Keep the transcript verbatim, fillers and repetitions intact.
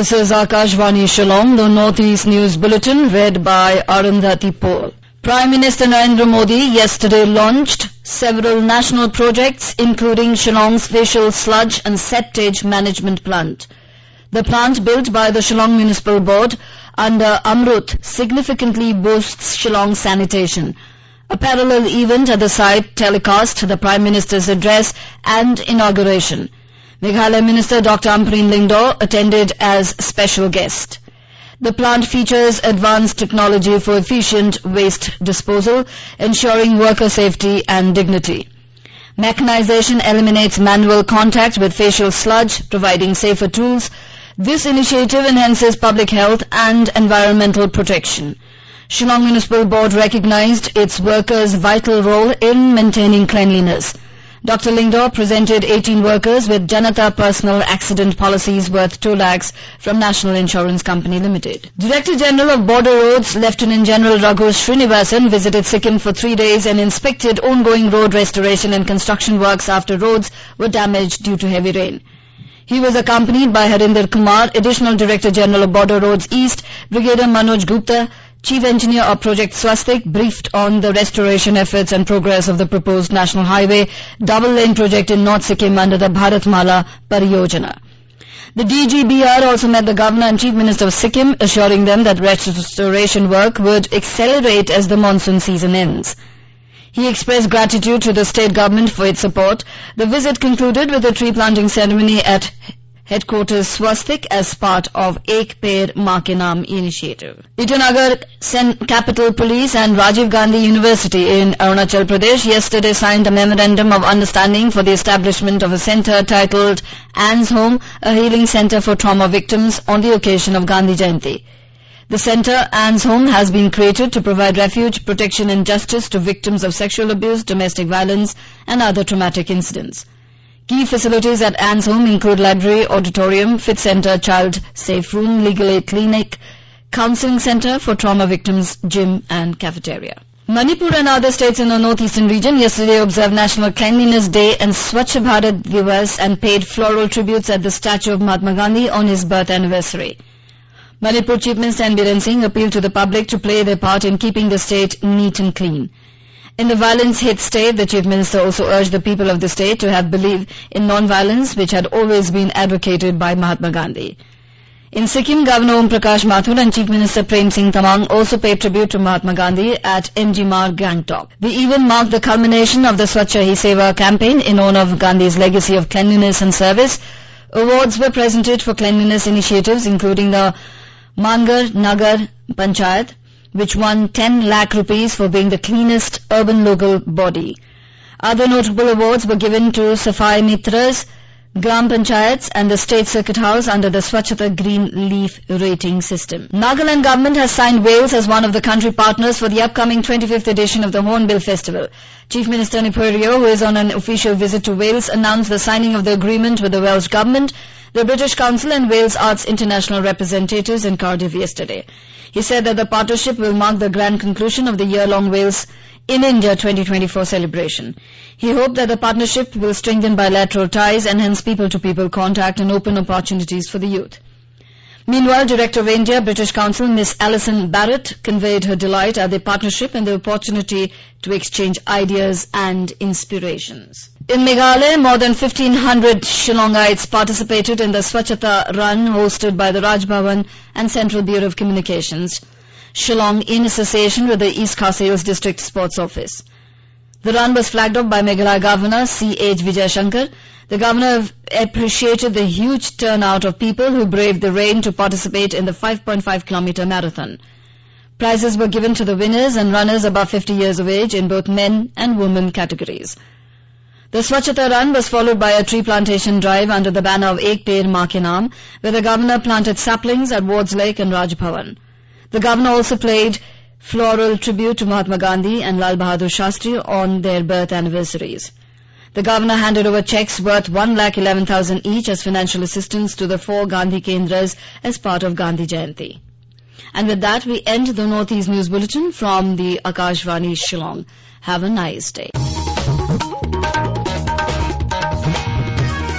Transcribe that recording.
This is Akashvani Shillong, the Northeast News Bulletin, read by Arundhati Paul. Prime Minister Narendra Modi yesterday launched several national projects, including Shillong's facial sludge and septage management plant. The plant, built by the Shillong Municipal Board under Amrut, significantly boosts Shillong sanitation. A parallel event at the site telecast the Prime Minister's address and inauguration. Meghalaya Minister Doctor Ampreen Lyngdoh attended as special guest. The plant features advanced technology for efficient waste disposal, ensuring worker safety and dignity. Mechanization eliminates manual contact with facial sludge, providing safer tools. This initiative enhances public health and environmental protection. Shillong Municipal Board recognized its workers' vital role in maintaining cleanliness. Doctor Lyngdoh presented eighteen workers with Janata personal accident policies worth two lakhs from National Insurance Company Limited. Director General of Border Roads, Lieutenant General Raghu Srinivasan, visited Sikkim for three days and inspected ongoing road restoration and construction works after roads were damaged due to heavy rain. He was accompanied by Harinder Kumar, Additional Director General of Border Roads East, Brigadier Manoj Gupta, Chief Engineer of Project Swastik, briefed on the restoration efforts and progress of the proposed National Highway double-lane project in North Sikkim under the Bharatmala Pariyojana. The D G B R also met the Governor and Chief Minister of Sikkim, assuring them that restoration work would accelerate as the monsoon season ends. He expressed gratitude to the state government for its support. The visit concluded with a tree planting ceremony at headquarters Swastik as part of Ek Peड़ Maa Ke Naam initiative. Itanagar Capital Police and Rajiv Gandhi University in Arunachal Pradesh yesterday signed a memorandum of understanding for the establishment of a centre titled Anne's Home, a healing centre for trauma victims, on the occasion of Gandhi Jayanti. The centre, Anne's Home, has been created to provide refuge, protection and justice to victims of sexual abuse, domestic violence and other traumatic incidents. Key facilities at Anne's Home include library, auditorium, fit centre, child safe room, legal aid clinic, counselling centre for trauma victims, gym and cafeteria. Manipur and other states in the northeastern region yesterday observed National Cleanliness Day and Swachh Bharat Divas and paid floral tributes at the statue of Mahatma Gandhi on his birth anniversary. Manipur Chief Minister N. Biren Singh appealed to the public to play their part in keeping the state neat and clean. In the violence-hit state, the Chief Minister also urged the people of the state to have belief in non-violence, which had always been advocated by Mahatma Gandhi. In Sikkim, Governor Om Prakash Mathur and Chief Minister Prem Singh Tamang also paid tribute to Mahatma Gandhi at M G Marg, Gangtok. The event marked the culmination of the Swachh Hi Seva campaign in honor of Gandhi's legacy of cleanliness and service. Awards were presented for cleanliness initiatives, including the Mangar Nagar Panchayat, which won ten lakh rupees for being the cleanest urban local body. Other notable awards were given to Safai Mitras, Gram Panchayats and the State Circuit House under the Swachhata Green Leaf rating system. Nagaland government has signed Wales as one of the country partners for the upcoming twenty-fifth edition of the Hornbill Festival. Chief Minister Nipurio, who is on an official visit to Wales, announced the signing of the agreement with the Welsh government, the British Council and Wales Arts International representatives in Cardiff yesterday. He said that the partnership will mark the grand conclusion of the year-long Wales in India twenty twenty-four celebration. He hoped that the partnership will strengthen bilateral ties, enhance people-to-people contact and open opportunities for the youth. Meanwhile, Director of India British Council Miss Alison Barrett conveyed her delight at the partnership and the opportunity to exchange ideas and inspirations. In Meghalaya, more than fifteen hundred Shillongites participated in the Swachhata Run hosted by the Raj Bhavan and Central Bureau of Communications, Shillong, in association with the East Khasails District Sports Office. The run was flagged off by Meghalaya Governor C H Vijay Shankar. The Governor appreciated the huge turnout of people who braved the rain to participate in the five point five kilometer marathon. Prizes were given to the winners and runners above fifty years of age in both men and women categories. The Swachhata Run was followed by a tree plantation drive under the banner of Ek Peड़ Maa Ke Naam, where the Governor planted saplings at Wards Lake and Raj Bhavan. The Governor also played floral tribute to Mahatma Gandhi and Lal Bahadur Shastri on their birth anniversaries. The Governor handed over cheques worth one lakh eleven thousand each as financial assistance to the four Gandhi Kendras as part of Gandhi Jayanti. And with that, we end the Northeast News Bulletin from the Akashvani Shillong. Have a nice day.